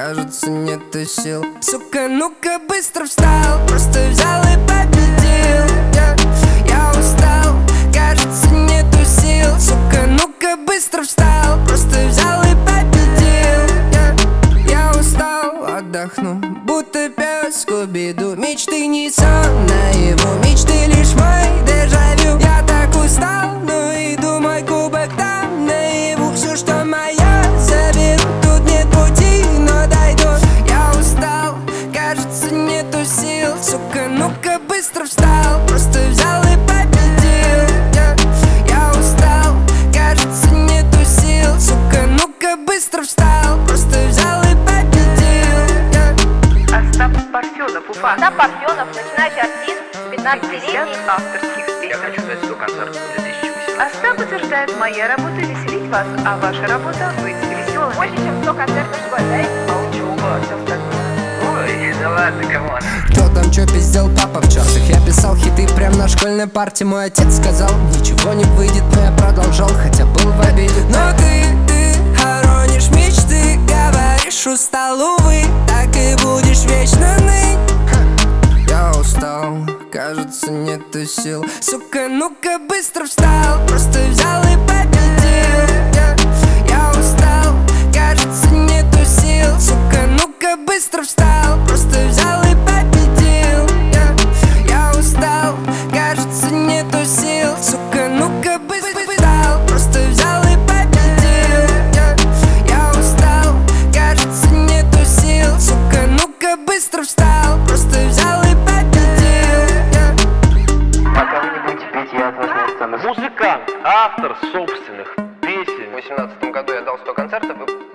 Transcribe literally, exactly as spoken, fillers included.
кажется, нету сил. Сука, ну-ка быстро встал, просто взял и победил. Я, я устал, кажется, нету сил. Сука, ну-ка быстро встал, просто взял и победил. Я, я устал, отдохну, будто пес Скуби-Ду. Мечты не сон наяву, мечты лишь мой дежавю. Я так устал, ну иду мой кубок там наяву. Все, что моя, заберу, тут нет пути, но дойду. Я устал, кажется, нету сил. Сука, ну-ка быстро встал, просто взял и победил. Я, я устал, кажется, нету сил. Сука, ну-ка быстро встал, просто взял и победил. Я... Остап Парфенов, Уфа. Остап Парфенов, начинающий артист, пятнадцатилетний. Авторских Я песен. хочу дать сто концертов в две тысячи восемнадцатом. Остап утверждает, моя работа веселить вас, а ваша работа быть веселым. Больше, чем сто концертов в год, да? А учеба, все остальное. Ой, да ладно, камон. Кто там чё пиздел, папа в чартах? Я писал хиты прям на школьной парте. Мой отец сказал, ничего не выйдет, но я продолжал, хотя был в обиде. Но ты, ты хоронишь мечты, говоришь, устал, увы, так и будешь вечно ныть. Я устал, кажется, нету сил. Сука, ну-ка быстро встал, просто взял и победил. Я, я устал, кажется, нету сил. Сука, ну-ка быстро встал, просто взял и победил. Я, я устал, кажется, нету сил. Сука, ну-ка быстро встал, просто взял и победил. Я, я устал, кажется, нету сил. Сука, ну-ка быстро встал, просто взял и победил. Я... Пока вы не будете петь, я от вас не останусь. Музыкант, автор собственных песен. В восемнадцатом году я дал сто концертов и